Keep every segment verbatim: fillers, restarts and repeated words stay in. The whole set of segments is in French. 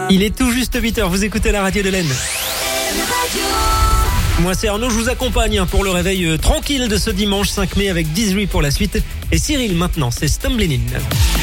Il est tout juste huit heures, vous écoutez la radio de l'Aisne. Moi c'est Arnaud, je vous accompagne pour le réveil euh, tranquille de ce dimanche cinq mai avec dix-huit pour la suite. Et Cyril maintenant, c'est Stumbling In.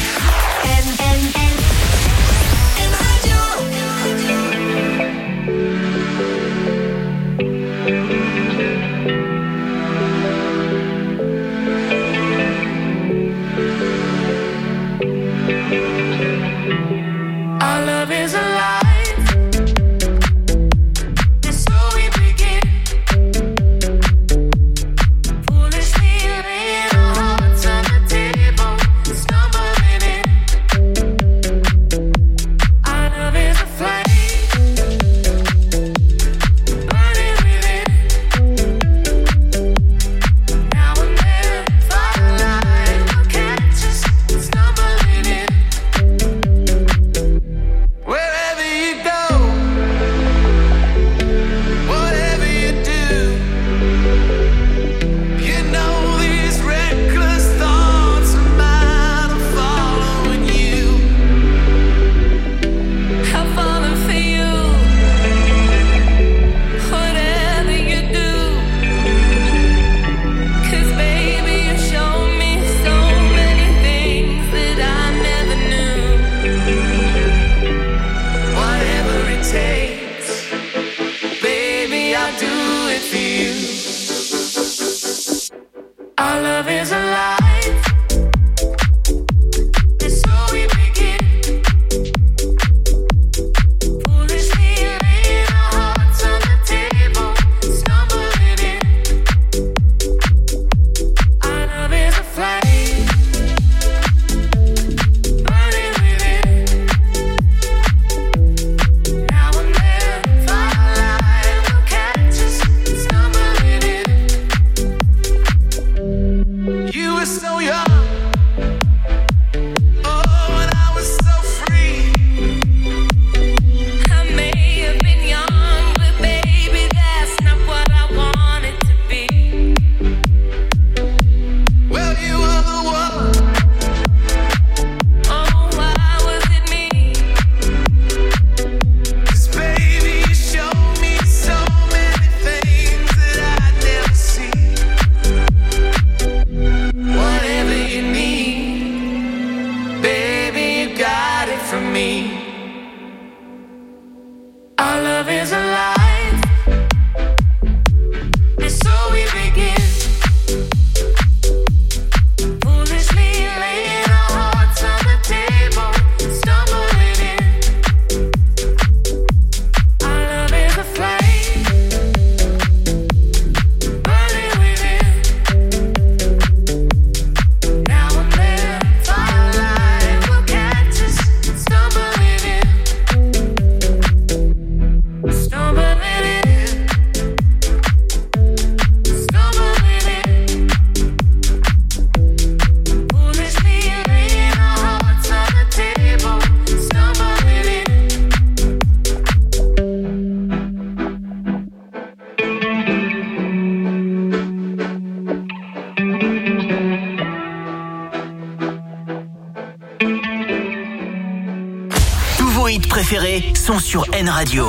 Sont sur N Radio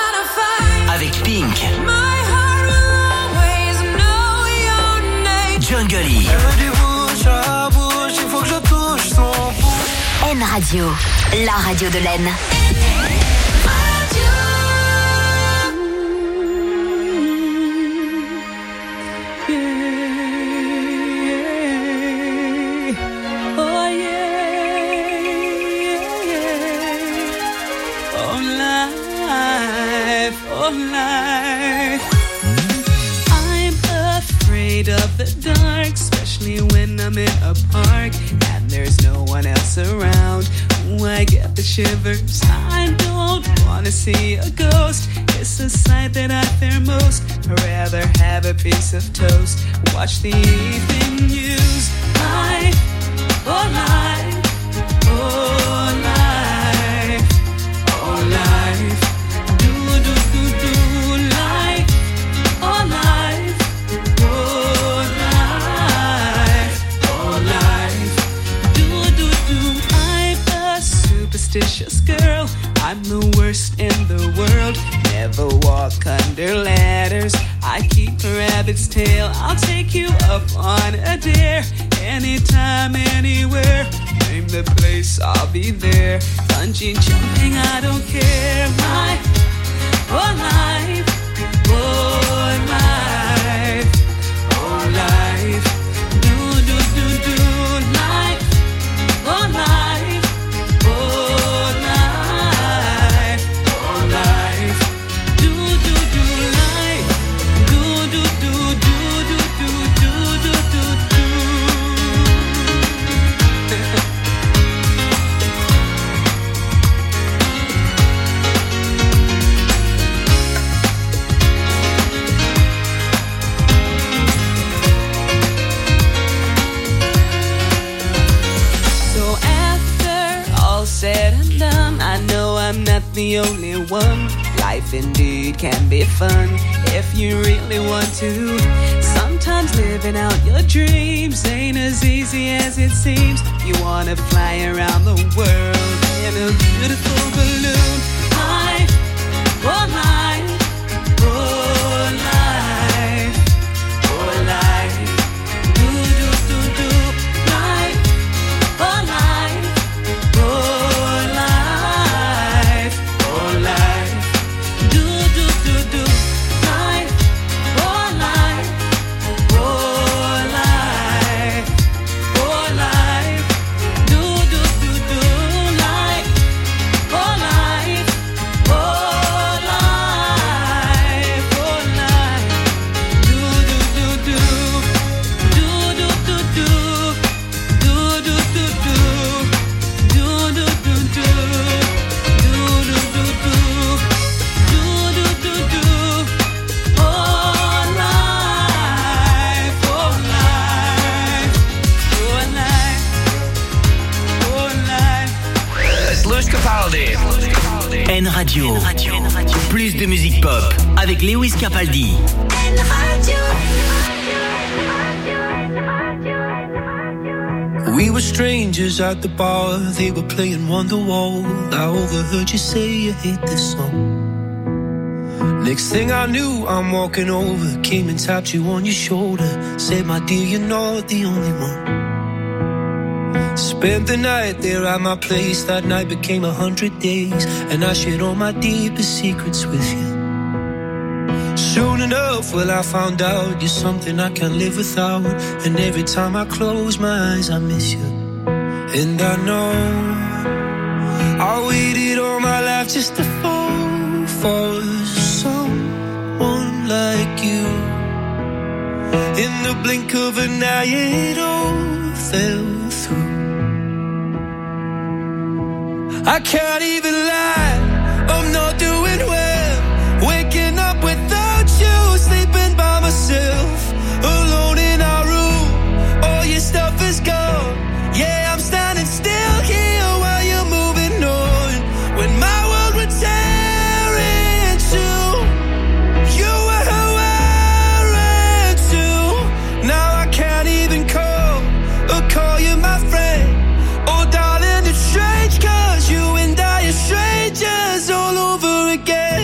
avec Pink, Jungle E. N Radio, la radio de l'Aisne. Life. I'm afraid of the dark, especially when I'm in a park and there's no one else around. Ooh, I get the shivers. I don't wanna see a ghost. It's a sight that I fear most. I'd rather have a piece of toast, watch the evening news. Life, oh life, oh life, oh life. Superstitious honest girl. I'm the worst in the world. Never walk under ladders. I keep a rabbit's tail. I'll take you up on a dare. Anytime, anywhere. Name the place, I'll be there. Bungee jumping, I don't care. My whole life, oh life, oh life. Do, do, do, do, life, oh life, oh life, oh life. Do, do, do, life. Do, do, do, do, do, do, do, do, do, do. Said and done, I know I'm not the only one. Life indeed can be fun if you really want to. Sometimes living out your dreams ain't as easy as it seems. You wanna fly around the world in a beautiful balloon. Life, oh life, oh life, oh life. Do, do, do, do, life, oh life, oh life, oh life. Do, do, do, do, life, oh life, oh life, oh life. Do, do, do, do, life, oh life, oh life, oh life. Do, do, do, do, do, do, do, do, do, do, do, do. Do do do do, do do do do, do do do do. Oh life, oh life, oh life, oh life. Slush Capaldi. N Radio. Plus de musique pop avec Lewis Capaldi. We were strangers at the bar, they were playing Wonderwall. I overheard you say you hate this song. Next thing I knew, I'm walking over, came and tapped you on your shoulder. Said, my dear, you're not the only one. Spent the night there at my place, that night became a hundred days. And I shared all my deepest secrets with you. Soon enough, well, I found out you're something I can't live without. And every time I close my eyes, I miss you. And I know I waited all my life just to fall for someone like you. In the blink of an eye, it all fell through. I can't even lie, I'm not doing well. Waking up without you, sleeping by myself, alone in our room. All your stuff is gone. Yeah, I'm standing still here while you're moving on. When my world would tear in two, you were wearing two. Now I can't even call or call you my friend. Oh darling, it's strange, cause you and I are strangers all over again.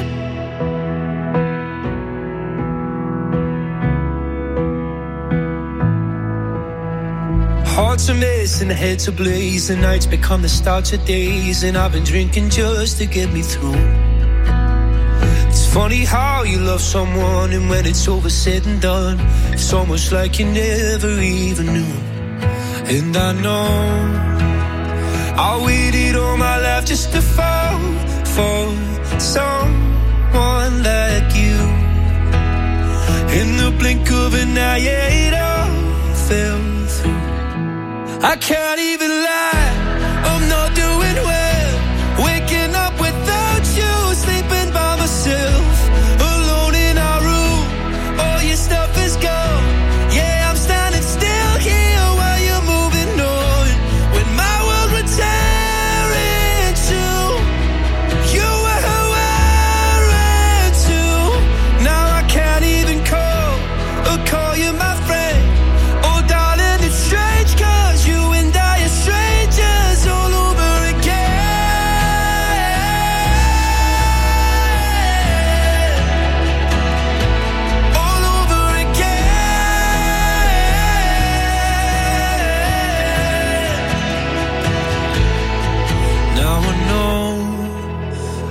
Hearts are missing, heads are blaze, the nights become the start of days. And I've been drinking just to get me through. It's funny how you love someone, and when it's over said and done, it's almost like you never even knew. And I know I waited all my life just to fall for someone like you. In the blink of an eye, it all fell through. I can't even lie, I'm not doing well. Waking up without you, sleeping by myself, alone in our room. All your stuff is gone. Yeah, I'm standing still here while you're moving on. When my world would tear in two, you were wearing two. Now I can't even call or call you my friend. Oh darling, it's strange, cause you and I are strangers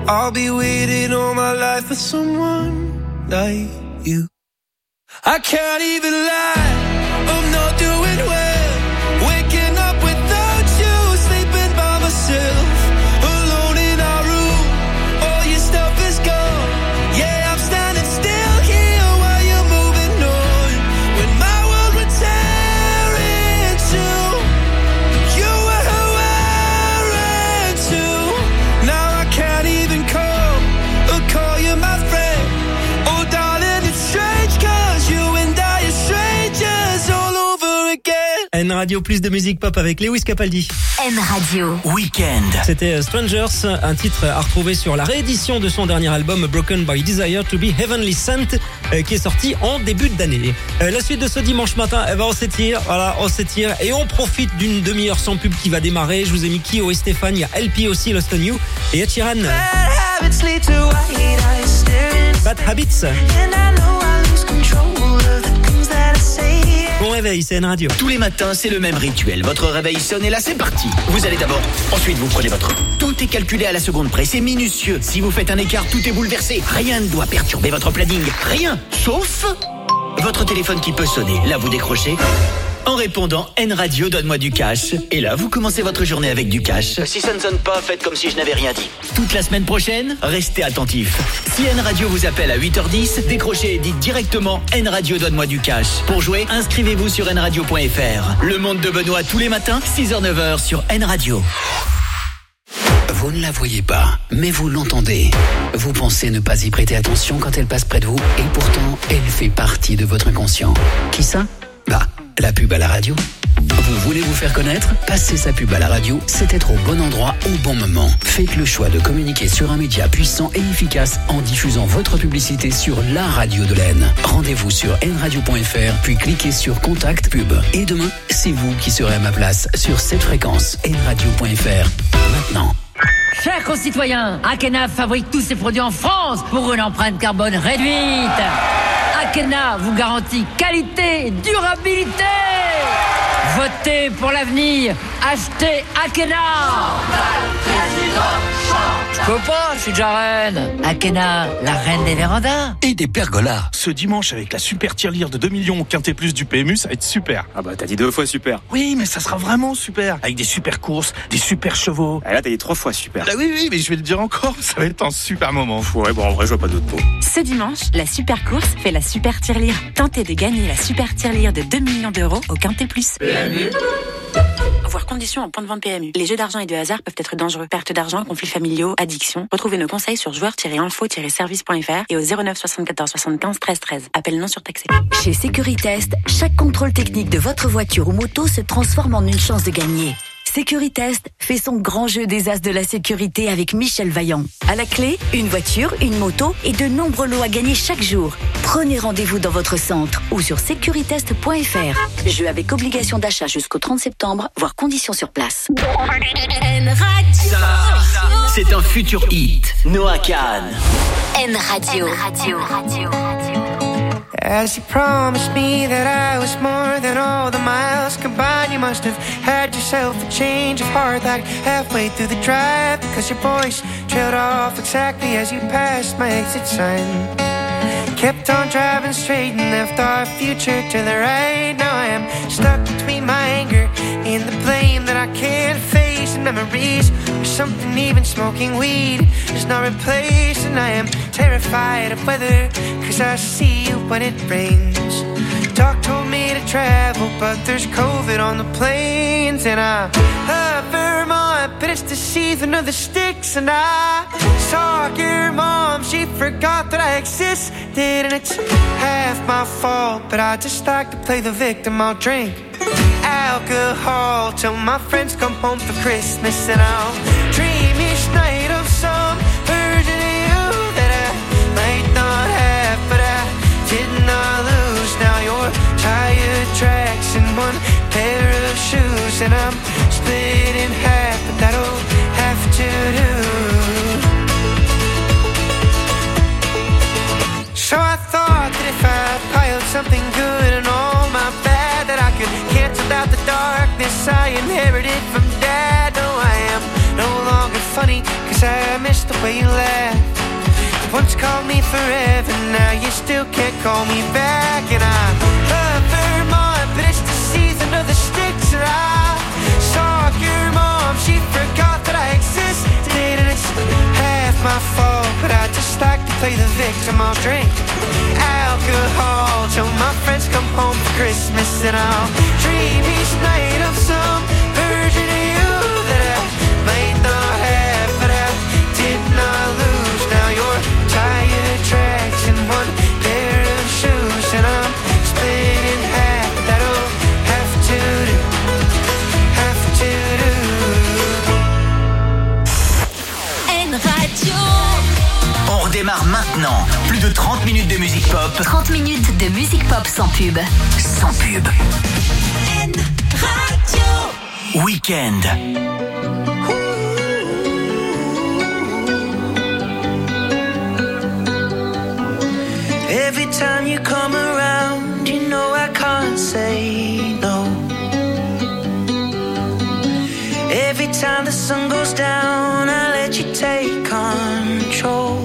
I'll be waiting all my life for someone like you. I can't even lie, I'm not doing well. Waking up without you, sleeping by myself, alone in our room, all your stuff is gone. Yeah, I'm standing still here while you're moving on. When my world would tear in two, you were wearing too. Now I can't even call or call you my friend. Oh darling, it's strange cause you and I are strangers all over again. N Radio, plus de musique pop avec Lewis Capaldi. N Radio Weekend. C'était Strangers, un titre à retrouver sur la réédition de son dernier album Broken by Desire to be Heavenly Sent, qui est sorti en début d'année. La suite de ce dimanche matin, eh ben on s'étire, voilà, on s'étire et on profite d'une demi-heure sans pub qui va démarrer. Je vous ai mis Kyo et Stéphane, il y a L P aussi, Lost on You, et Ed Sheeran. Bad Habits. Bon réveil, c'est N Radio. Tous les matins, c'est le même rituel. Votre réveil sonne et là, c'est parti. Vous allez d'abord, ensuite vous prenez votre... Tout est calculé à la seconde près, c'est minutieux. Si vous faites un écart, tout est bouleversé. Rien ne doit perturber votre planning. Rien, sauf votre téléphone qui peut sonner. Là, vous décrochez. En répondant, N Radio, donne-moi du cash. Et là, vous commencez votre journée avec du cash. Si ça ne sonne pas, faites comme si je n'avais rien dit. Toute la semaine prochaine, restez attentifs. Si N Radio vous appelle à huit heures dix, décrochez et dites directement N Radio, donne-moi du cash. Pour jouer, inscrivez-vous sur n radio point f r. Le monde de Benoît tous les matins, six heures neuf heures sur N Radio. Vous ne la voyez pas, mais vous l'entendez. Vous pensez ne pas y prêter attention quand elle passe près de vous, et pourtant, elle fait partie de votre inconscient. Qui ça ? Bah, la pub à la radio. Vous voulez vous faire connaître ? Passer sa pub à la radio, c'est être au bon endroit au bon moment. Faites le choix de communiquer sur un média puissant et efficace en diffusant votre publicité sur la radio de l'Aisne. Rendez-vous sur n radio point f r, puis cliquez sur Contact Pub. Et demain, c'est vous qui serez à ma place sur cette fréquence, n radio point f r. Maintenant. Chers concitoyens, Akena fabrique tous ses produits en France pour une empreinte carbone réduite. Akena vous garantit qualité et durabilité. Votez pour l'avenir. Achetez Akena. Je peux pas, je suis déjà reine. Akena, la reine des vérandas. Et des pergolas. Ce dimanche, avec la super tirelire de deux millions au Quintet Plus du P M U, ça va être super. Ah bah t'as dit deux fois super. Oui, mais ça sera vraiment super. Avec des super courses, des super chevaux. Ah là t'as dit trois fois super. Ah oui, oui, mais je vais le dire encore, ça va être un super moment. Ouais, bon en vrai je vois pas d'autres mots. Ce dimanche, la super course fait la super tirelire. Tentez de gagner la super tirelire de deux millions d'euros au Quintet Plus. P M U. Voir conditions en point de vente P M U. Les jeux d'argent et de hasard peuvent être dangereux. Perte d'argent, conflits familiaux, addiction. Retrouvez nos conseils sur joueurs tiret info tiret service point f r et au zéro neuf soixante-quatorze soixante-quinze treize treize. Appel non surtaxé. Chez Sécuritest, chaque contrôle technique de votre voiture ou moto se transforme en une chance de gagner. Sécuritest fait son grand jeu des as de la sécurité avec Michel Vaillant. À la clé, une voiture, une moto et de nombreux lots à gagner chaque jour. Prenez rendez-vous dans votre centre ou sur sécuritest point f r. Jeu avec obligation d'achat jusqu'au trente septembre, voire conditions sur place. Ça, c'est un futur hit. Noah Kahan. N Radio. N Radio. Radio. As you promised me that I was more than all the miles combined, you must have had yourself a change of heart like halfway through the drive, because your voice trailed off exactly as you passed my exit sign. Kept on driving straight and left our future to the right. Now I am stuck between my anger and the blame that I can't face, and memories or something even smoking weed is not replaced. And I am terrified of weather, cause I see you when it rains. Doc told me to travel, but there's COVID on the planes. And I love Vermont, but it's the season of the sticks. And I saw your mom, she forgot that I existed. And it's half my fault, but I just like to play the victim. I'll drink alcohol till my friends come home for Christmas. And I'll dream each night of some version of you that I might not have, but I did not lose. Now you're tired tracks and one pair of shoes, and I'm split in half, but that'll have to do. So I thought that if I piled something good and all my bad, that I could cancel out the darkness I inherited from Dad. No, I am no longer funny, cause I way you laugh. Once called me forever, now you still can't call me back. And I love Vermont, but it's the season of the sticks. And I saw your mom, she forgot that I existed. And it's half my fault, but I just like to play the victim. I'll drink alcohol till my friends come home for Christmas. And I'll dream each night of some version of you that I might not have, but I did not lose. Now you're tire tracks and one pair of shoes, and I'm split in half. That'll have to do, have to do. N Radio. On redémarre maintenant. Plus de trente minutes de musique pop. trente minutes de musique pop sans pub. Sans pub. N Radio. Weekend. Every time you come around, you know I can't say no. Every time the sun goes down, I let you take control.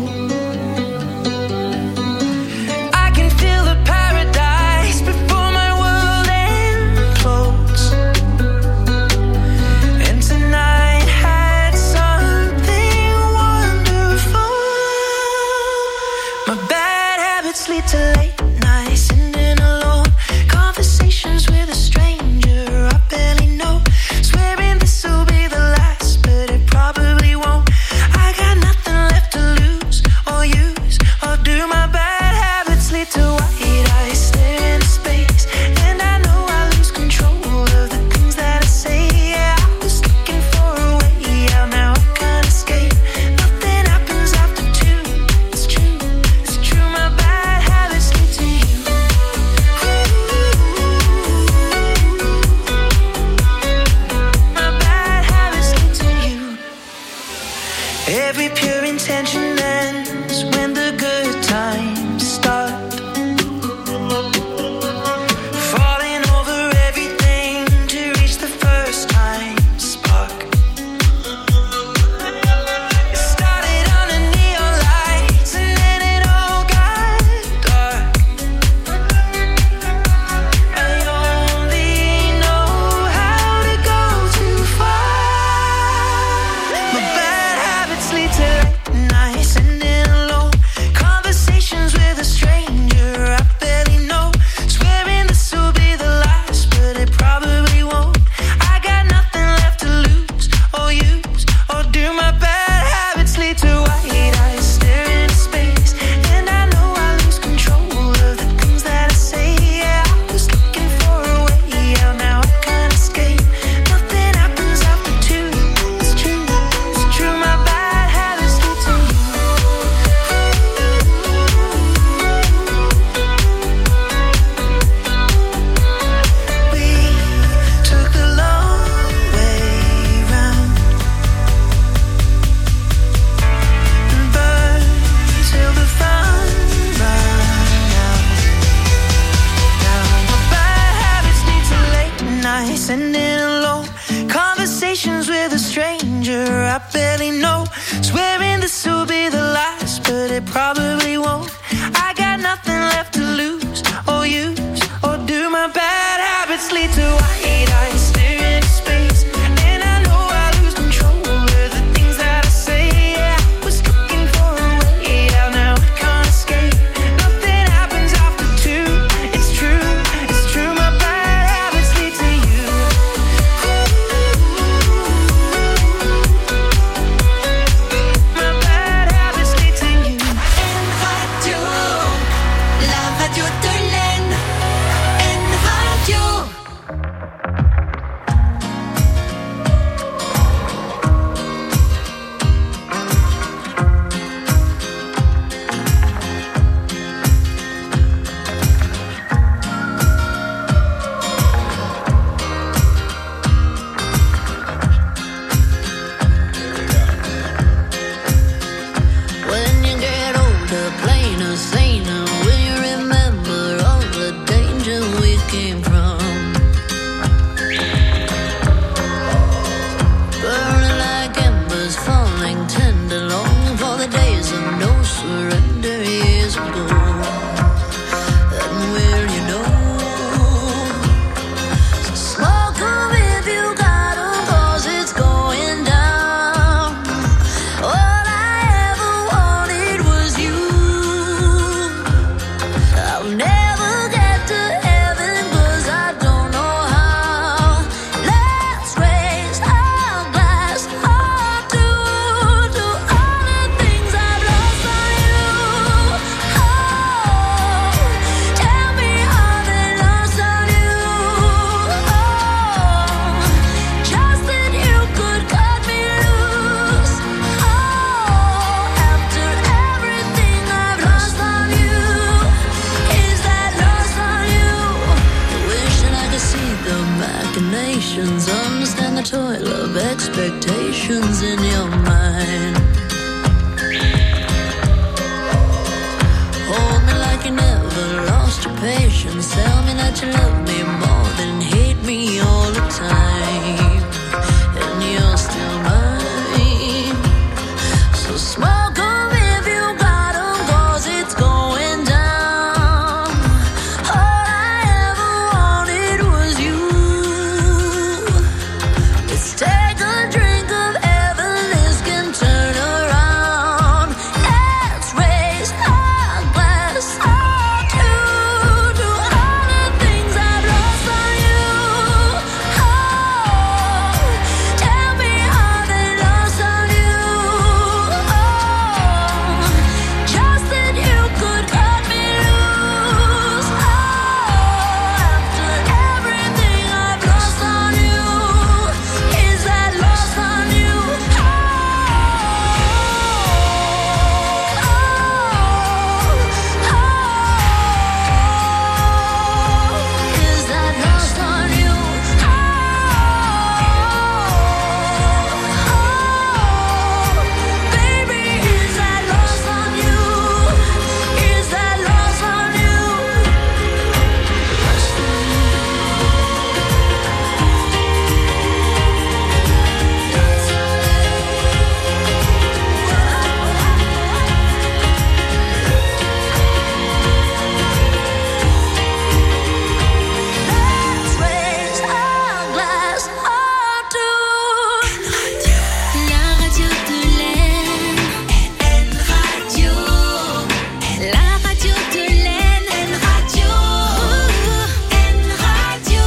I can feel the paradise before my world implodes. And tonight had something wonderful. My bad habits lead to late nights, sitting alone, conversations with a stranger I barely know, swearing this will be the last, but it probably won't. I got nothing left to lose or use or do. My bad habits lead to white eyes staring into space, and I know I lose control of the things that I say. Yeah, I was looking for a way out, now I can't escape. Nothing happens after two. It's true, it's true. My bad habits lead to you. My bad habits lead to you. Every pure intention ends when the good times start. Falling over everything to reach the first time spark. It started under neon lights and then it all got dark. I only know how to go too far. My bad habits lead to late nights, sitting alone, conversations with a stranger I barely know, swearing this will be the last, but it probably won't. I got nothing left to lose or use or do. My bad habits lead to white eyes staring into space, and I know I lose control of the things that I say. Yeah, I was looking for a way out, now I can't escape. Nothing happens after two. It's true, it's true. My bad habits lead to you. We took the long way round and burned till the fun ran out. Now my bad habits lead to late nights, sitting alone, conversations with a stranger I barely know, swearing this will be the last, but it probably won't. I got nothing left to lose or use or do. My bad habits lead to white eyes staring into space, and I know I lose control of the things that I say. Yeah, I was looking for a way out, now I can't escape. Nothing happens after two. It's true, it's true. My bad habits lead to you. My bad habits lead to you. wonder years ago. And will you know? So smoke 'em if you got 'em, 'cause it's going down. All I ever wanted was you. I'll never get to heaven 'cause I don't know how. Let's raise our glass up to, to all the things I've lost on you. Oh, tell me how they lost on you. Oh, just that you could cut me loose. Oh, after everything I've lost on you, is that lost on you? Wishing I could see the machinations, understand the toil of expectations in your mind. Hold me like you never lost your patience. Tell me that you love me more than hate me all the time. And you're still mine. So smoke 'em if you got 'em, 'cause it's going down. All I ever wanted was you. Let's take a drink of heaven, this can turn around. Let's raise our glass up to, to all the things I've lost on you. Oh, tell me how they lost on you. Oh, just that you could cut me loose. Oh, after everything I've lost on you, is that lost on you? Oh, oh, oh, is that lost on you? Oh, oh, baby, is that lost on you? Is that lost on you? Let's raise our glass up to la radio de l'Aisne. N Radio. La radio de l'Aisne. N Radio. N Radio.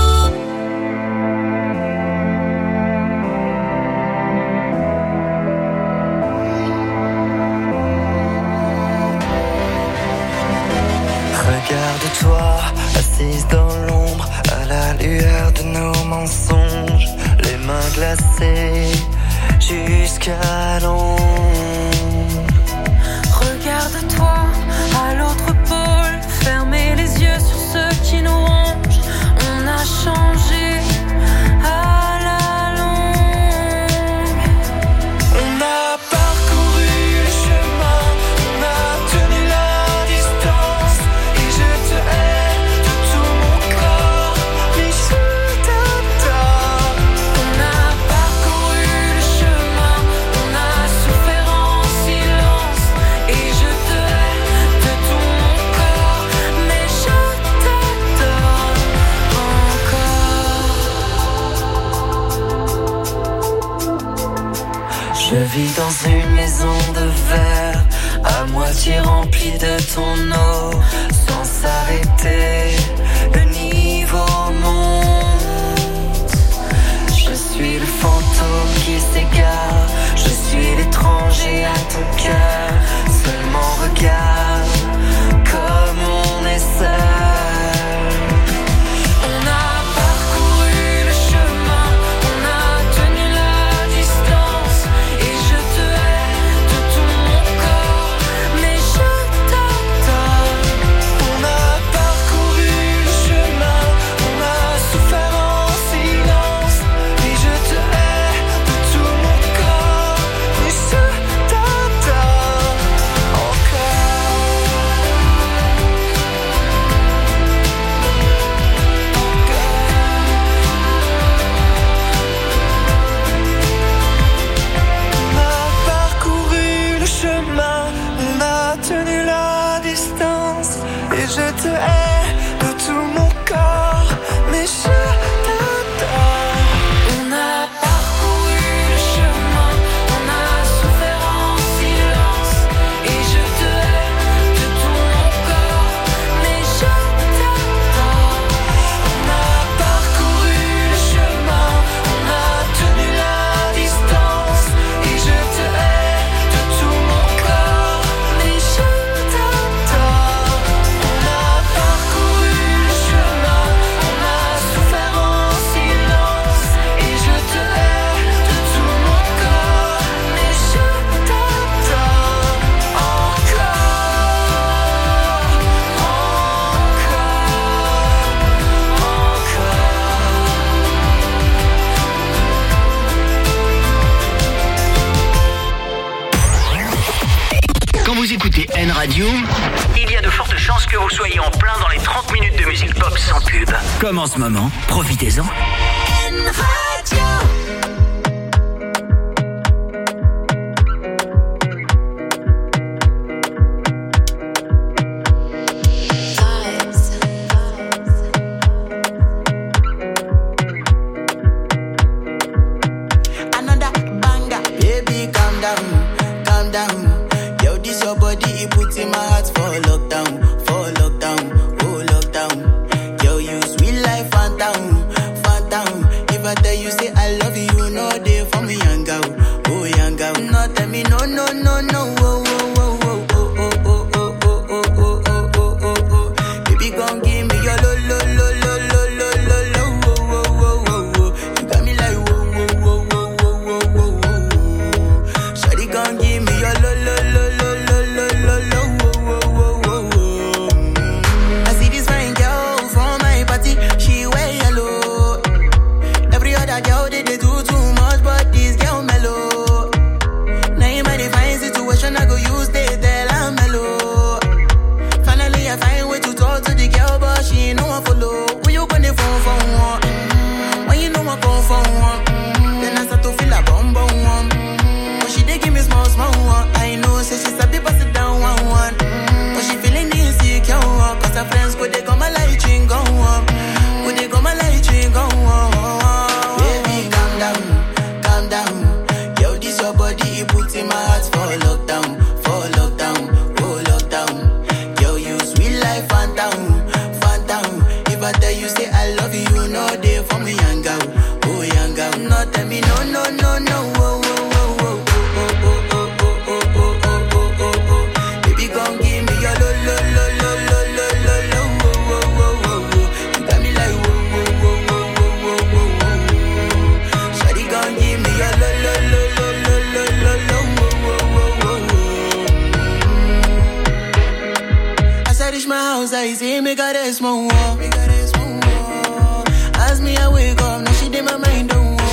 Regarde-toi, assise dans l'ombre, à la lueur de nos mensonges, les mains glacées jusqu'à l'ombre. Regarde-toi à l'autre pôle, fermez les yeux sur ceux qui nous rongent. On a changé à la longue. On a parcouru le chemin, on a tenu la distance, et je te hais de tout mon corps, mais je t'adore. On a parcouru le chemin, on a souffert en silence. Et je te hais de tout mon corps, mais je t'adore encore. Je vis dans une maison de verre, à moitié remplie de ton eau, sans s'arrêter, le niveau monte. Je suis le fantôme qui s'égare, je suis l'étranger à ton cœur. Seulement regarde comme on est seul. On a parcouru le chemin, on a tenu la distance. Et je te hais de tout mon corps, mais je t'adore. On a parcouru je te hais de tout mon corps, mais je t'adore. On a parcouru le chemin, on a souffert en silence, et je te hais de tout mon corps, mais je t'adore. On a parcouru le chemin, on a tenu la distance, et je te hais de tout mon corps, mais je t'adore. On a parcouru le chemin, on a souffert en silence, et je te hais de tout mon corps, mais je t'adore encore, Quand vous écoutez N Radio, il y a de fortes chances que vous soyez en plein dans les trente minutes de musique pop sans pub. Comme en ce moment, profitez-en. N Radio. Another banger. Baby, calm down, calm down. Yo, this your body, it puts in my heart for lockdown, for lockdown, oh lockdown. Yo, you sweet life, phantom, phantom. If I tell you say I love you, no day for me, young girl, oh young girl. No, tell me no, no, no, no, oh, oh, oh, oh, oh, oh, oh, oh, oh, oh, oh, oh, oh, oh, oh. Baby, gon' give me your lo, lo, lo, lo, lo, lo, lo, lo, oh, oh, oh, oh, oh. You got me like whoa, whoa, whoa, whoa, whoa, whoa, whoa, whoa. Shawty gon' give me your lo, lo, lo, lo, lo, lo, lo, lo, oh, oh, oh, oh, oh. I see this fine girl from my party, she wear yellow. Every other girl they, they do too much, but this girl mellow. Now in my divine situation, I go use they tell I'm mellow. Finally, I find way to talk to the girl, but she ain't no one follow. Who you gonna phone for one? Mm-hmm. When you know I come for one, mm-hmm. Then I start to feel a bum bum one. Mm-hmm. But she dey give me small small one. I know, say she's a bit pass it down one one. Mm-hmm. But she feeling insecure, one. Cause her friends go they come my light ring go on. Go they come my light ring go on. Baby, calm down, calm down. Yo, this your body, it puts in my heart for lockdown, for lockdown, oh lockdown. Yo, you sweet life, phantom, phantom. If I tell you say I love you, no day for me, young girl, oh young girl. No, tell me no, no, no, no, oh, oh, oh, oh, oh, oh, oh, oh, oh, oh, oh, oh, oh, oh. Baby, gon' give me your lo, lo, lo, lo, lo, lo, lo, lo, oh, oh, oh, oh, oh. You got me like whoa, whoa, whoa, whoa, whoa, whoa, whoa, whoa. Shawty gon' give me your lo, lo, lo, lo, lo, lo, lo, lo, oh, oh, oh, oh, oh. As I reach my house, I see me got a small wall. Me got a small wall. As me I wake up, now she did my mind don't walk.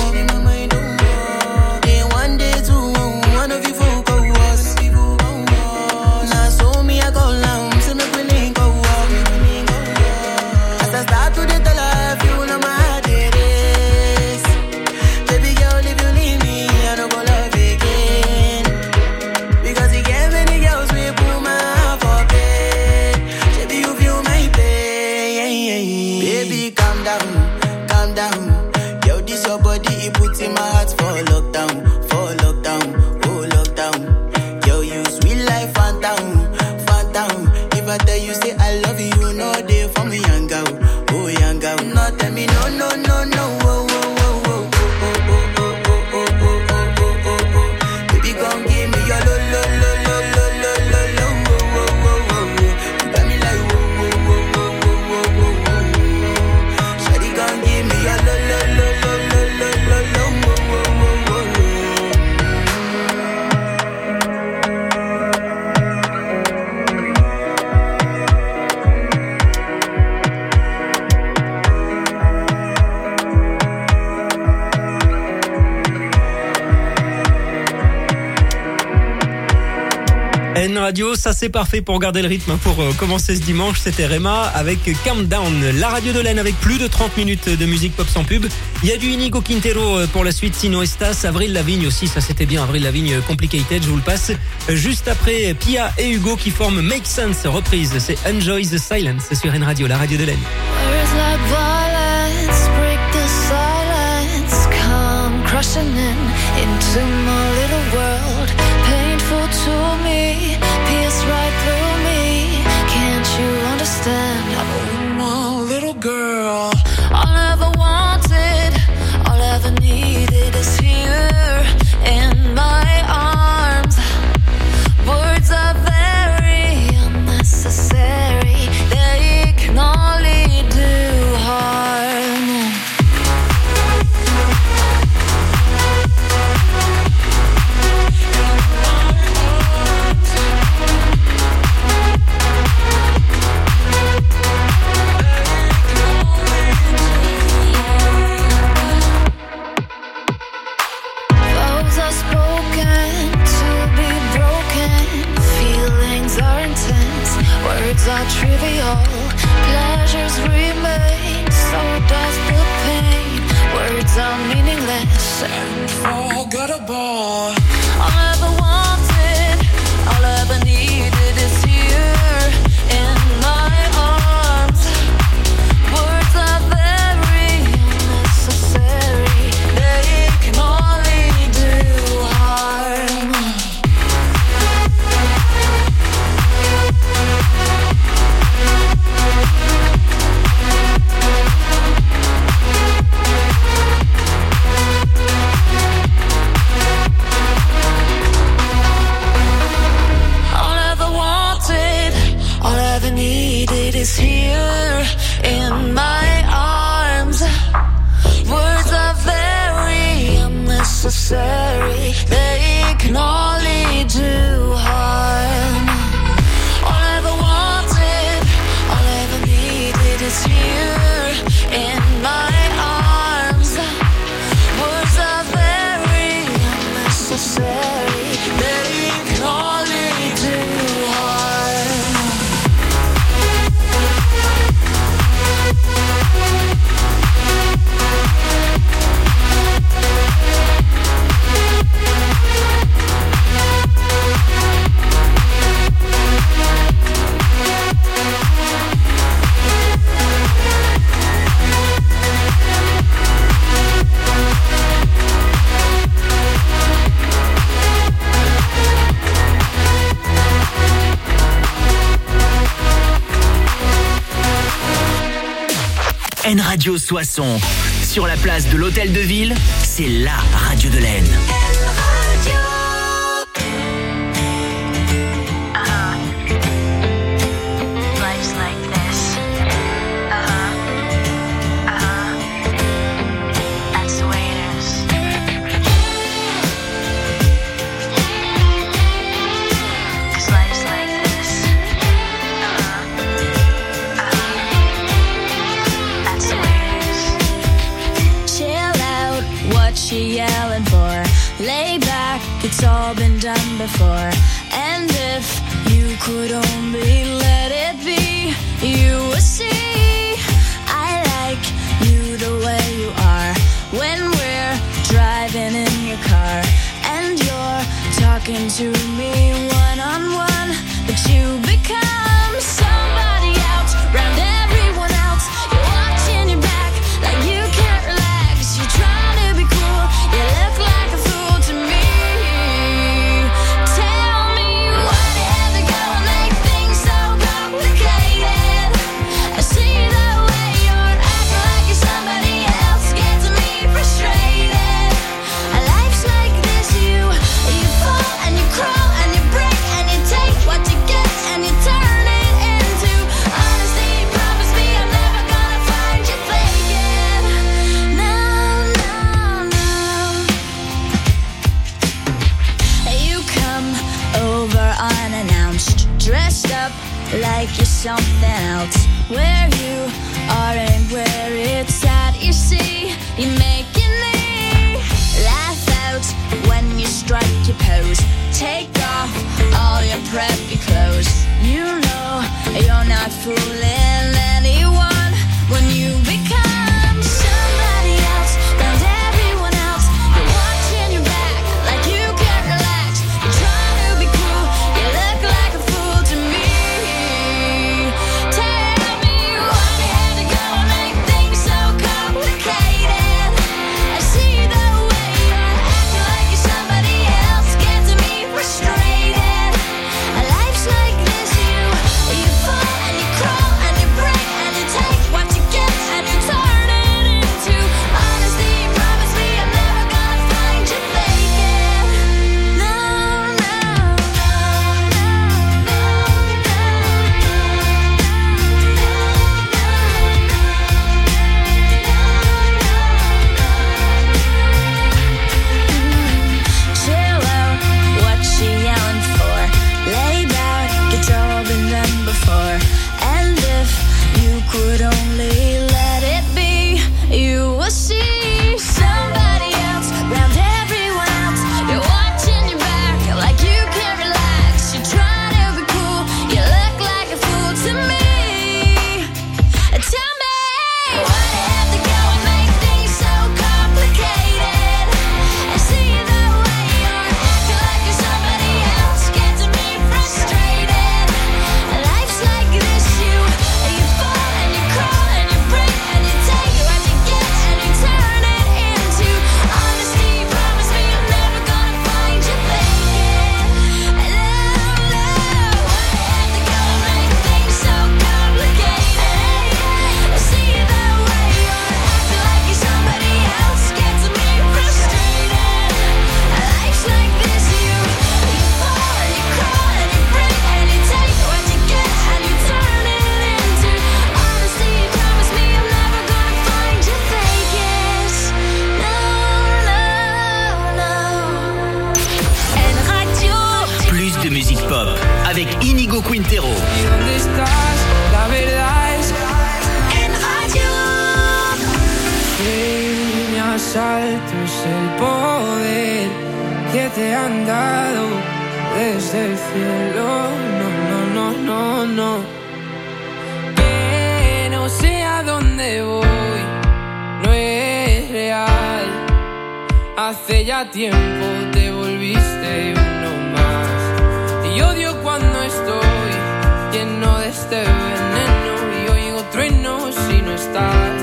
Then one day two, one of you folk go was. Now so me I go down, see me willing go walk. As I start to the tell her, you know my heart it is. Baby girl, if you leave me, I don't go love again. Because you get many girls we put my heart for bed. Baby, you feel my pain. Baby, calm down, calm down. Yo, this your body, it puts in my heart for lockdown, for lockdown, oh lockdown. Yo, you sweet life, phantom, phantom. If I tell you say I love you, no day for me, young girl, oh young girl. No, tell me no, no, no, no, oh, oh, oh, oh, oh, oh, oh, oh, oh, oh, oh, oh, oh. Baby, gon' give me your lo, lo, lo, lo, lo, lo, lo, lo, oh, oh, oh, oh, oh. You got me like whoa, whoa, whoa, whoa, whoa, whoa, whoa, whoa. Shawty gon' give me your lo, lo, lo, lo, lo, lo, lo, lo, oh, oh, oh, oh, oh. N Radio, ça c'est parfait pour garder le rythme, pour euh, commencer ce dimanche. C'était Rema avec Calm Down, la radio de l'Aisne avec plus de trente minutes de musique pop sans pub. Il y a du Inigo Quintero pour la suite, Tino Estas, Avril Lavigne aussi, ça c'était bien, Avril Lavigne Complicated, je vous le passe. Juste après, Pia et Hugo qui forment Make Sense, reprise, c'est Enjoy the Silence sur N Radio, la radio de l'Aisne. Crushing in into my little world, painful to me, pierce right through me. Can't you understand? I'm a little girl. All I ever wanted, all I ever needed is here in my arms. Words are very unnecessary, they can only do harm. Words are trivial, pleasures remain, so does the pain. Words are meaningless and forgettable. All I ever wanted, all I ever needed is here in my arms. Words are very unnecessary, they can only do harm. Is here in my arms. Words are very unnecessary, they can only do harm. All I ever wanted, all I ever needed is here in my arms. Words are very unnecessary, they can only do harm. N Radio Soissons, sur la place de l'Hôtel de Ville, c'est la radio de l'Aisne. Yelling for, lay back, it's all been done before. And if you could only let it be, you would see I like you the way you are. When we're driving in your car and you're talking to me one on one, but you become somebody else round everyone else. You're watching your back like you can't relax. You're trying to be cool, you look like a fool to me. Tell me why the hell they gotta make things so complicated. I see the way you're acting like you're somebody else, gets me frustrated. Life's like this, you you fall and you crawl and you break and you take what you get and you turn it into honesty. Promise me I'm never gonna find you faking. No, no, no. You come over unannounced, dressed up like you're something else. Where you are and where it's at, you see, you're making me laugh out when you strike your pose. Take off all your preppy clothes. You know you're not fooling anyone when you become somebody else. Found everyone else. You're watching your back like you can't relax. You're trying to be cool. You look like a fool to me. Tell me why you had to go and make things so complicated. I see the way you're acting like you're somebody else. Gets me frustrated. A life's like this, you you fall and you crawl and you break and you take what you get and you turn it into honesty. Promise me I'm never gonna find you faking. No, no, chill out, what she yelling for? Lay back, get job and done before. And if you could only let it be, you will see somebody else round everyone else. You're watching your back like you can't relax. You're trying to be cool, you look like a fool to me. Tell me why you have to go and make things so complicated. I see the way you're acting like you're somebody else. Gets me frustrated. Life's like this, you you fall and you crawl and you break and you take what you get and you turn it into honesty. Promise me I'm never gonna find you faking. No, no, why you have to go and make things so complicated? I see the way you're acting like you're somebody else. Gets me frustrated. Life's like this, you you fall and you crawl and you break and you take what you get and you turn it into honesty. Promise me I'm never gonna find you faking. No, no, no. En radio. Plus de musique pop avec Inigo Quintero. ¿Y dónde estás? La verdad es En radio. que me asaltos el poder que te han dado desde el cielo. No, no, no, no, no. Que no sé a dónde voy, no es real. Hace ya tiempo te volviste uno más. Y odio cuando estoy lleno de este veneno y oigo truenos si no estás.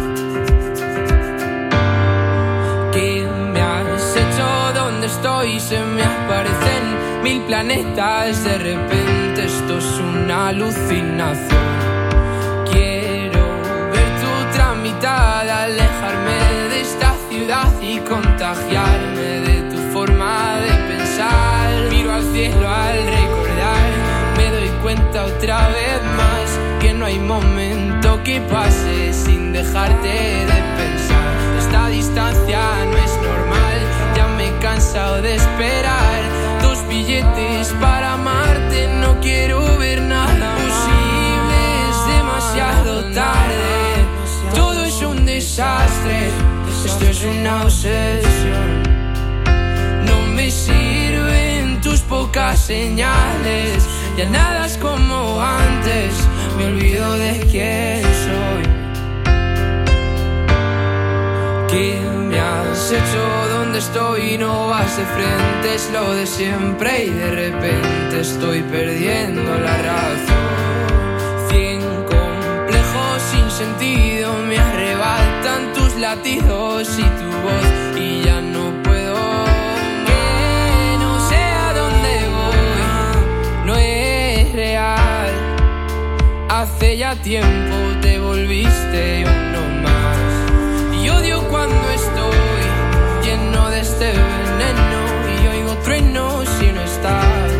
¿Qué me has hecho? ¿Dónde estoy? Se me aparecen mil planetas. De repente esto es una alucinación. Quiero ver tu tramitada, alejarme de esta ciudad y contagiarme de tu forma de pensar. Miro al cielo al recordar, me doy cuenta otra vez más que no hay momento que pase sin dejarte de pensar. Esta distancia no es normal, ya me he cansado de esperar. Dos billetes para amarte, no quiero ver nada posible, es demasiado tarde. Todo es un desastre, esto es una obsesión. No me sirven tus pocas señales, ya nada es como antes, me olvido de quién soy. ¿Qué me has hecho? ¿Dónde estoy? No vas de frente, es lo de siempre y de repente estoy perdiendo la razón. Cien complejos sin sentido me arrebatan tus latidos y tu voz y ya no puedo. Que no sé a dónde voy, no es real. Hace ya tiempo te volviste uno más. Y odio cuando estoy lleno de este veneno y oigo truenos si no estás.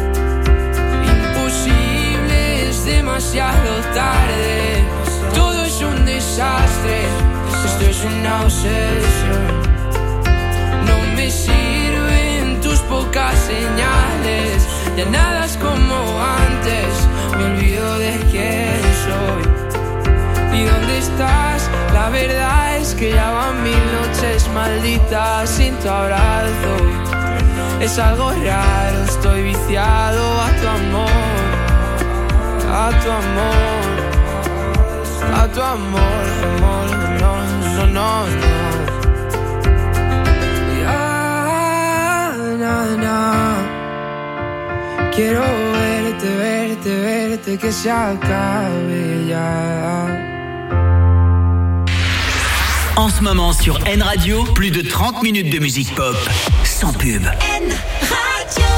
Imposible, es demasiado tarde. Todo es un desastre, esto es una obsesión. No me sirven tus pocas señales, ya nada es como antes, me olvido de quién soy. ¿Y dónde estás? La verdad es que ya van mil noches malditas sin tu abrazo. Es algo raro, estoy viciado a tu amor, a tu amor, a tu amor, amor, no, no, no, no. Ya, na, na. Quiero verte, verte, verte, que se acabe ya. En ce moment sur N Radio, plus de trente minutes de musique pop, sans pub. N Radio.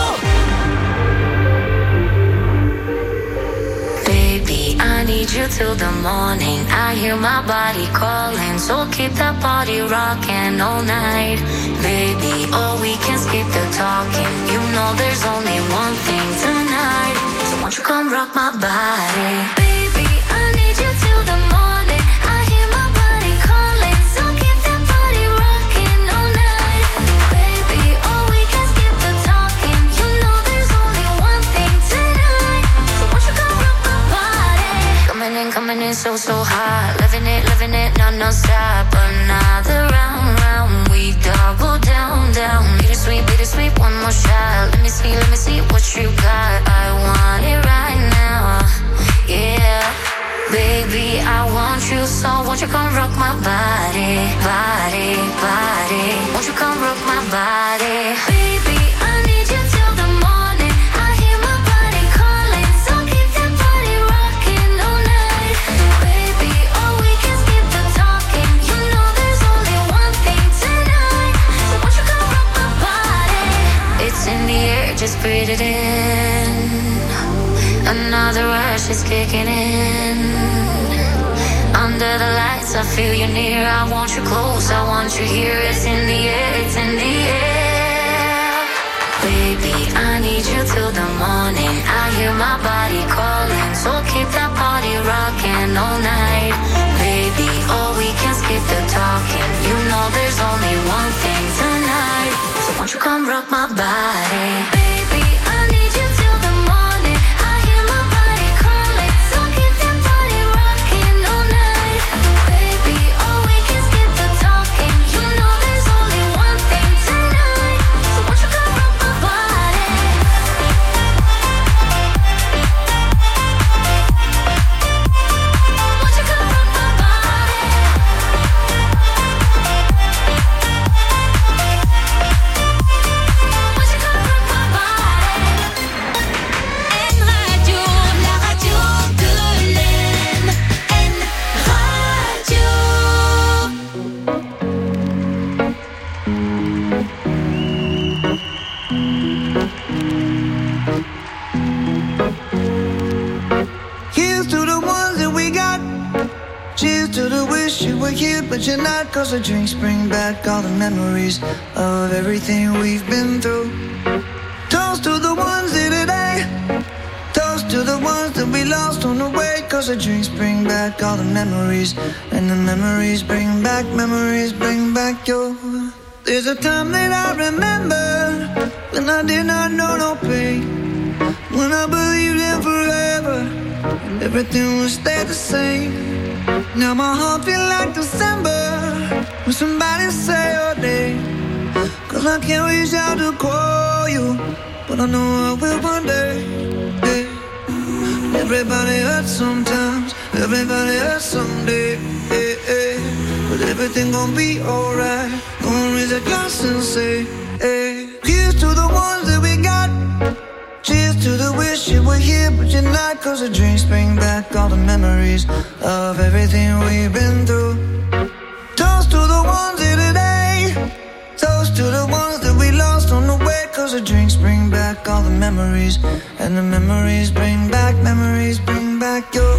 Baby, I need you till the morning. I hear my body calling, so keep that body rocking all night. Baby, oh, we can skip the talking. You know there's only one thing tonight. So won't you come rock my body? Baby, I need you till the morning. I hear my body calling, so keep that body rocking all night. Baby, oh, we can skip the talking. You know there's only one thing tonight. So won't you come rock my body? Coming in, coming in so, so hot. Living it, living it, non, non-stop. Another round, round. We double down, down. Bittersweet, bittersweet, one more shot. Let me see, let me see what you got. I want it right now, yeah. Baby, I want you, so won't you come rock my body, body, body. Won't you come rock my body? Baby, I need you till the morning. I hear my body calling, so keep that body rocking all night. Baby, oh, we can skip the talking. You know there's only one thing tonight. So won't you come rock my body? It's in the air, just breathe it in. Another rush is kicking in. Under the lights, I feel you near. I want you close, I want you here. It's in the air, it's in the air. Baby, I need you till the morning. I hear my body calling, so keep that body rocking all night. Baby, oh, we can skip the talking. You know there's only one thing tonight. So won't you come rock my body? Baby, I need you till the morning. I hear my body calling, so keep that body rocking all night. Baby, oh, we can skip the talking. You know there's only one thing tonight. So won't you come rock my body? Won't you come rock my body? Won't you come rock my body? N Radio, la radio de l'Aisne. N Radio. Here's to the ones that we got. Cheers to the wish you were here, but you're not. Cause the drinks bring back all the memories of everything we've been through. Toast to the ones here today. Toast to the ones that we lost on the way. Cause the drinks bring back all the memories. And the memories bring back, memories bring back your. There's a time that I remember when I did not know no pain. When I believed in forever and everything would stay the same. Now my heart feel like December when somebody say your name. Cause I can't reach out to call you, but I know I will one day. Yeah. Everybody hurts sometimes, everybody hurts someday. Yeah, yeah. But everything gon' be alright. Gonna raise a glass and say, hey. Here's to the ones that we got. Cheers to the wish you were here, but you're not. Cause the drinks bring back all the memories of everything we've been through. Toast to the ones here today. Toast to the ones that we lost on the way. Cause the drinks bring back all the memories. And the memories bring back, memories bring back your.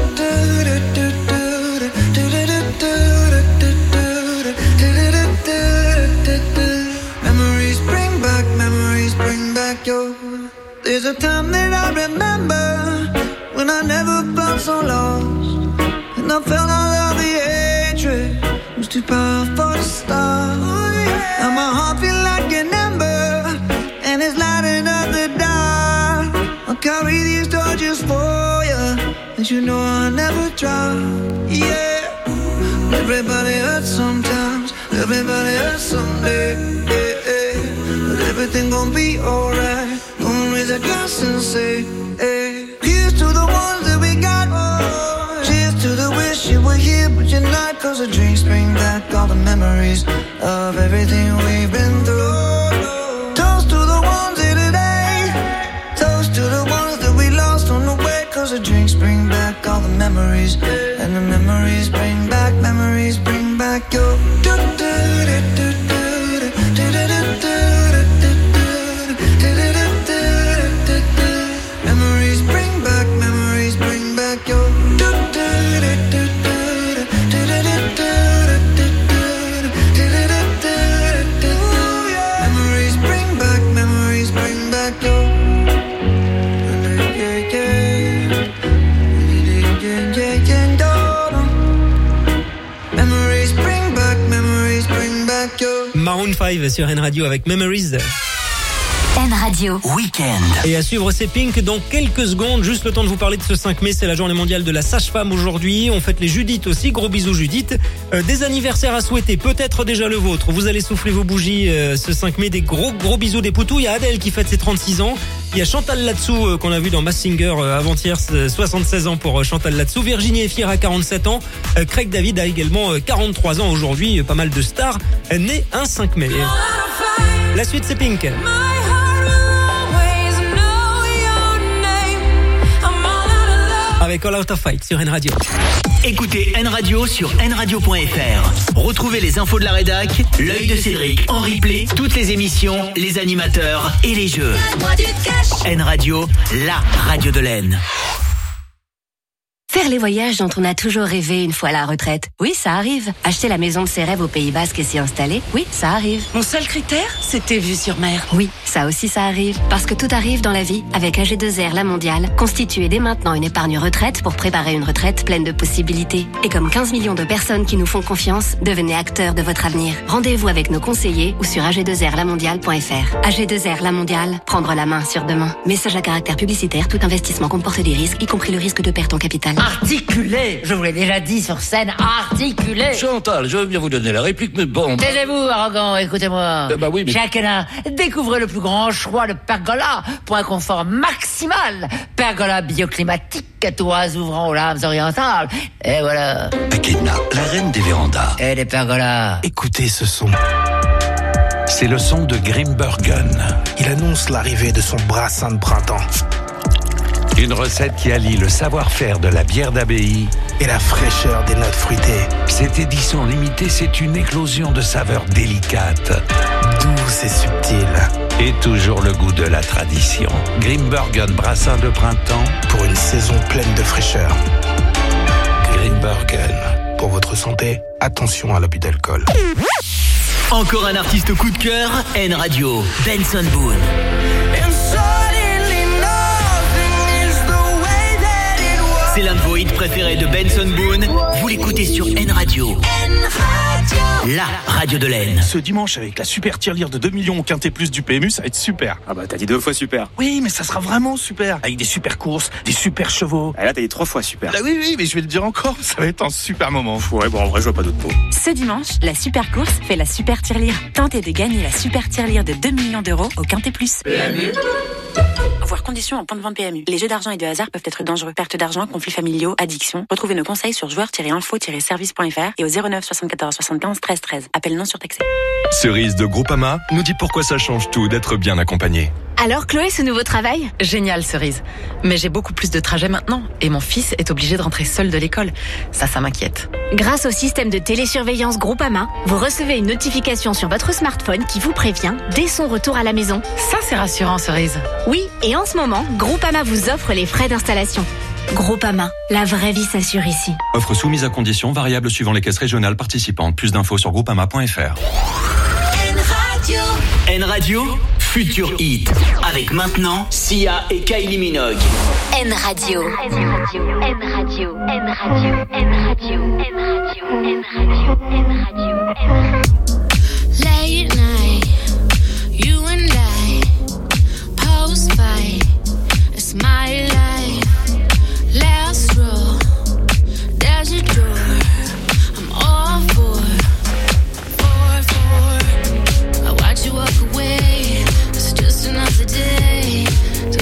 Memories bring back, memories bring back your. There's a time that I remember when I never felt so lost, and I felt all of the hatred was too powerful to stop. Now my heart feel like an ember, and it's lighting up the dark. I'll carry these torches for you, and you know I'll never drop. Yeah, everybody hurts sometimes, everybody hurts someday. Yeah, yeah. But everything gon' be alright. Gonna raise a glass and say, hey, here's to the ones that we got. Cheers to the wish you were here, but you're not. Cause the drinks bring back all the memories of everything we've been through. Toast to the ones here today. Toast to the ones that we lost on the way. Cause the drinks bring back all the memories. And the memories bring back, memories bring back your do do do do do do do do. Memories bring back, memories bring back your do do do do do do do. Memories bring back, memories bring back your memories bring back, memories bring back your Maroon five sur N Radio avec Memories. N Radio Week-end. Et à suivre, c'est Pink dans quelques secondes. Juste le temps de vous parler de ce cinq mai. C'est la journée mondiale de la sage-femme aujourd'hui. On fête les Judith aussi. Gros bisous Judith. Euh, des anniversaires à souhaiter. Peut-être déjà le vôtre. Vous allez souffler vos bougies euh, ce cinq mai. Des gros gros bisous des poutous. Il y a Adèle qui fête ses trente-six ans. Il y a Chantal Latsou euh, qu'on a vu dans Masked Singer euh, avant-hier. soixante-seize ans pour euh, Chantal Latsou. Virginie Efira à quarante-sept ans. Euh, Craig David a également euh, quarante-trois ans aujourd'hui. Euh, pas mal de stars euh, nés un cinq mai. La suite, c'est Pink. Avec All Out of Fight sur N Radio. Écoutez N Radio sur n radio point f r. Retrouvez les infos de la rédac, l'œil de Cédric en replay, toutes les émissions, les animateurs et les jeux. N Radio, la radio de l'Aisne. Faire les voyages dont on a toujours rêvé une fois à la retraite. Oui, ça arrive. Acheter la maison de ses rêves au Pays Basque et s'y installer. Oui, ça arrive. Mon seul critère, c'était vue sur mer. Oui, ça aussi ça arrive. Parce que tout arrive dans la vie avec A G deux R La Mondiale. Constituez dès maintenant une épargne retraite pour préparer une retraite pleine de possibilités. Et comme quinze millions de personnes qui nous font confiance, devenez acteurs de votre avenir. Rendez-vous avec nos conseillers ou sur a g deux r la mondiale point f r. A G deux R La Mondiale, prendre la main sur demain. Message à caractère publicitaire, tout investissement comporte des risques, y compris le risque de perte en capital. Articulé, je vous l'ai déjà dit sur scène, articulé. Chantal, je veux bien vous donner la réplique, mais bon... Taisez-vous, arrogant, écoutez-moi. Euh, bah oui, mais... Jacques Hénin, découvrez le plus grand choix de pergola pour un confort maximal. Pergola bioclimatique, toits ouvrant aux lames orientales. Et voilà. Akena, la reine des vérandas. Et des pergolas. Écoutez ce son. C'est le son de Grimbergen. Il annonce l'arrivée de son brassin de printemps. Une recette qui allie le savoir-faire de la bière d'abbaye et la fraîcheur des notes fruitées. Cette édition limitée, c'est une éclosion de saveurs délicates, douces et subtiles. Et toujours le goût de la tradition. Grimbergen brassin de printemps pour une saison pleine de fraîcheur. Grimbergen. Pour votre santé, attention à l'abus d'alcool. Encore un artiste coup de cœur, N Radio, Benson Boone. C'est l'un de vos hits préférés de Benson Boone. Vous l'écoutez sur N Radio. N Radio. La radio de l'Aisne. Ce dimanche, avec la super tirelire de deux millions au quintet plus du P M U, ça va être super. Ah bah t'as dit deux fois super. Oui, mais ça sera vraiment super. Avec des super courses, des super chevaux. Et là t'as dit trois fois super. Là, oui, oui, mais je vais le dire encore, ça va être un super moment. Ouais, bon en vrai je vois pas d'autre mot. Ce dimanche, la super course fait la super tirelire. Tentez de gagner la super tirelire de deux millions d'euros au quintet plus. P M U. Voir conditions en point de vente P M U. Les jeux d'argent et de hasard peuvent être dangereux. Perte d'argent, conflits familiaux, addiction. Retrouvez nos conseils sur joueurs tiret info tiret service point f r et au zéro neuf soixante-quatorze soixante-quinze treize treize. Appel non surtaxé. Cerise de Groupama nous dit pourquoi ça change tout d'être bien accompagné. Alors Chloé, ce nouveau travail ? Génial, Cerise. Mais j'ai beaucoup plus de trajets maintenant et mon fils est obligé de rentrer seul de l'école. Ça, ça m'inquiète. Grâce au système de télésurveillance Groupama, vous recevez une notification sur votre smartphone qui vous prévient dès son retour à la maison. Ça, c'est rassurant, Cerise. Oui, et en ce moment, Groupama vous offre les frais d'installation. Groupama, la vraie vie s'assure ici. Offre soumise à conditions, variables suivant les caisses régionales participantes. Plus d'infos sur groupama point f r. N Radio. N Radio, Futur Hit. Avec maintenant Sia et Kylie Minogue. N Radio. N Radio. N Radio. N Radio. N Radio. N Radio. N Radio. N Radio. N Radio. Late night, you and I, post fight, it's my life. Last row, there's a door, I'm all for, for, for. I watch you walk away, it's just another day.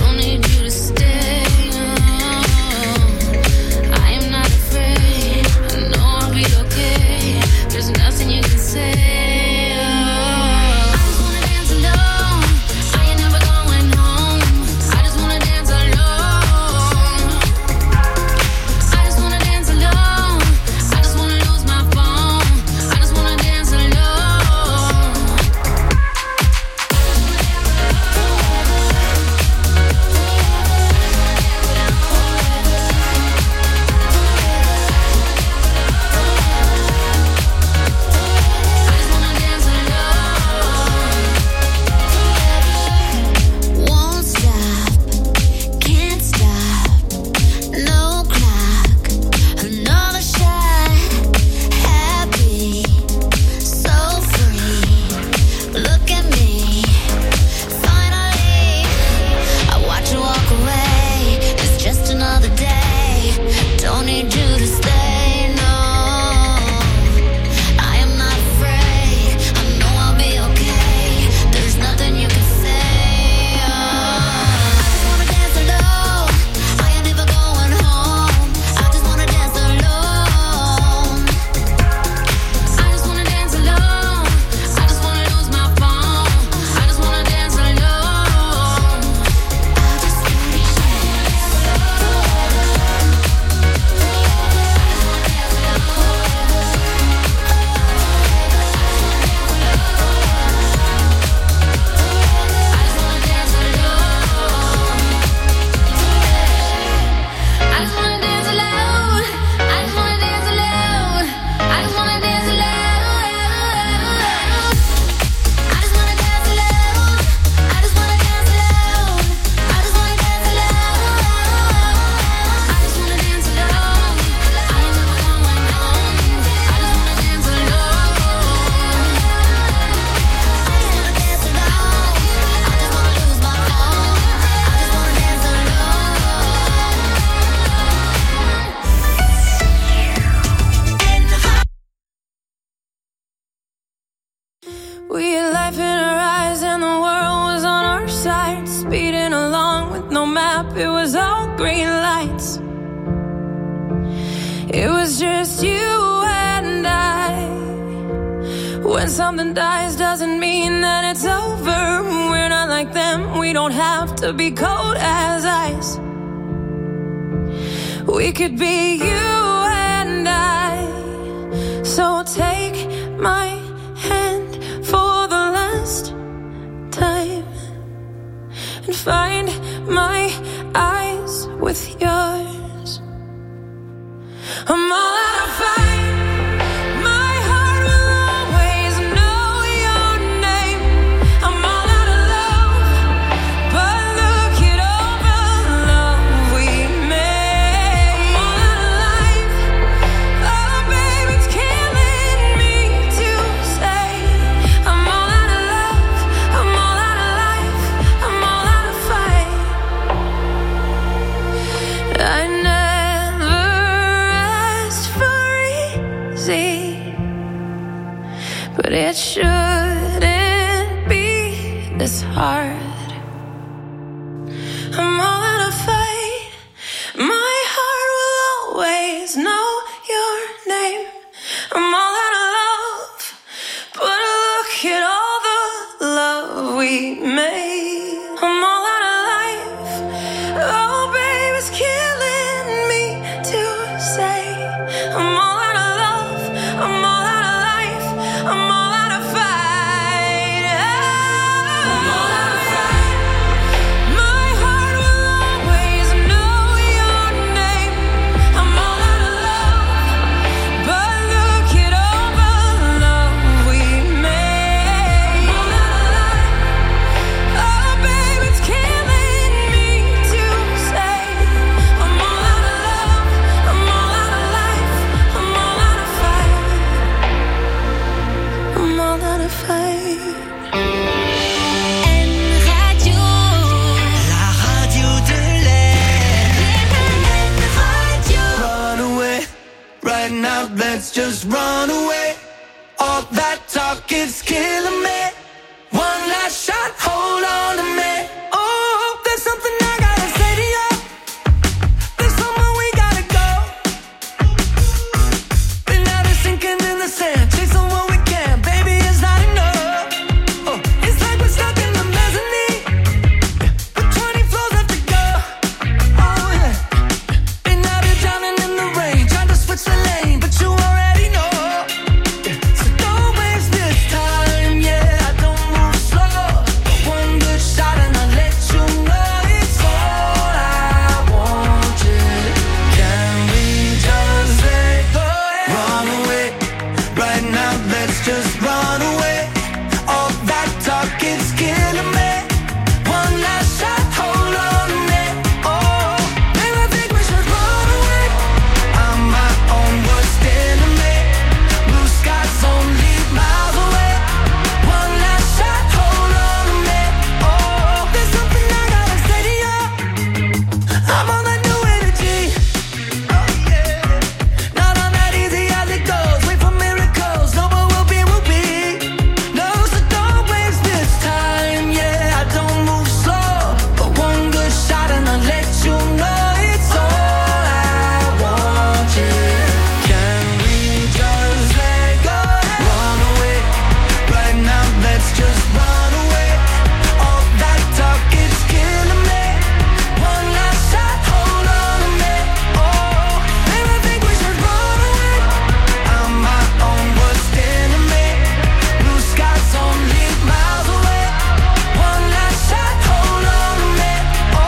no green lights. It was just you and I. When something dies doesn't mean that it's over. We're not like them, we don't have to be cold as ice. We could be you and I. So take my hand for the last time and find my eyes with yours. I'm all out of fight. My heart will always know your name. I'm all out of love, but look at all the love we made. I'm all out of life. Oh, baby, it's killing me to say. I'm all out of love. I'm all out of life. I'm all out of fight. I never asked for easy, but it shouldn't be this hard. I'm all out of fight. My heart will always know your name. I'm all out of love, but look at all the love we made. I'm all out of life. Oh, baby, it's killing me to say. I'm all out of love. I'm all out of life. I'm all out of fight. I'm all out of fight. My heart will always know your name. I'm all out of love, but look at all the love we made. I'm all out of life. Oh, baby, it's killing me to say. I'm all out of love. I'm all out of life. I'm all out of fight. I'm all out of fight. N Radio, la radio de l'air. N Radio. Run away, right now, let's just run away. All that talk is killing me. One last shot, hold on to me. Oh, there's something I gotta say to you. There's somewhere we gotta go. Been out of sinking in the sand, chasing what we can. Baby, it's not enough. Oh, it's like we're stuck in the mezzanine with twenty floors left to go. Oh yeah. Been out here drowning in the rain, trying to switch the lane, but you already know. Yeah. So don't waste this time, yeah. I don't move slow. One good shot and I'll let you know it's all I want. Yeah. Can we just let go? Run away, right now. Let's just run away. All that talk is killing me. One last shot, hold on to me. Oh, maybe I think we should run away. I'm my own worst enemy. Blue skies only miles away. One last shot, hold on to me. Oh, there's something I gotta say to you. I'm on that new energy. Oh yeah, not on that easy as it goes. Wait for miracles. No, but we'll be, we'll be. No, so don't waste this time. Yeah, I don't move slow, but one good shot and I'll let you know it's all I want. Yeah, can we just let go? Run away, right now. Let's just run away. All that talk is killing me. One last shot, hold on to me. Oh, maybe I think we should run away. I'm my own worst enemy. Blue skies only miles away. One last shot, hold on to me. Oh,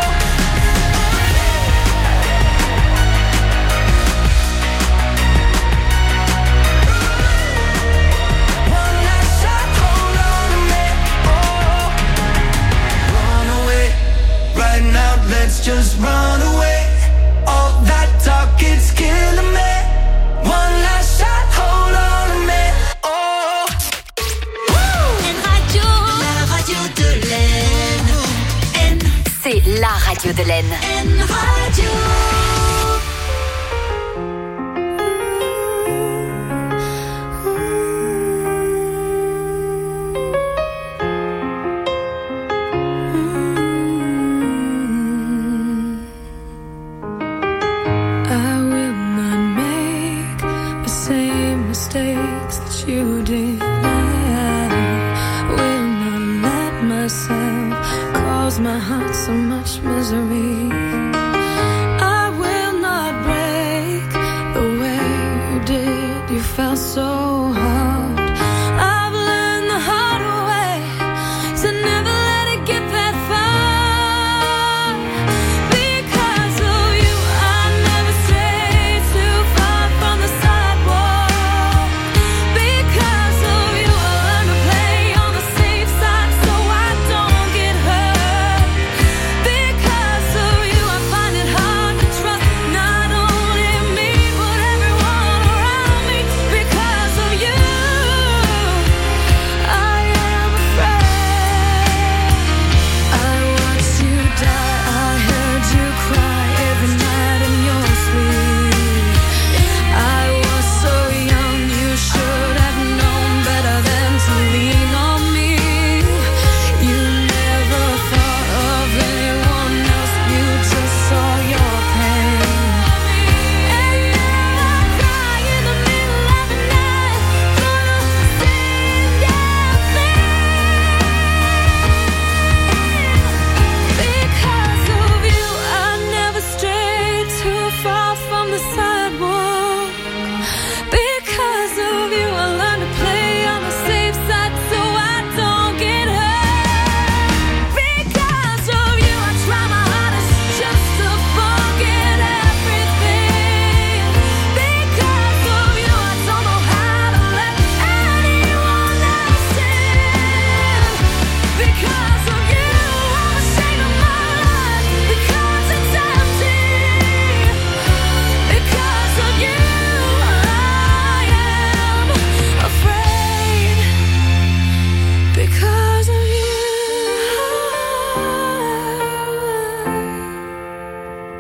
one last shot, hold on to me. Oh, run away, right now. Let's just run away. All that talk is killing me. One last shot, hold on to me. Oh, N Radio, la radio de l'Aisne. N, C'est la radio de l'Aisne. N Radio. you